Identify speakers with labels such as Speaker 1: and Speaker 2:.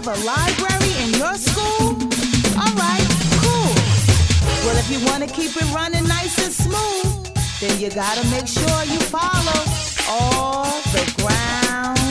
Speaker 1: have a library in your school? Alright, cool. Well, if you wanna keep it running nice and smooth, then you gotta make sure you follow all the ground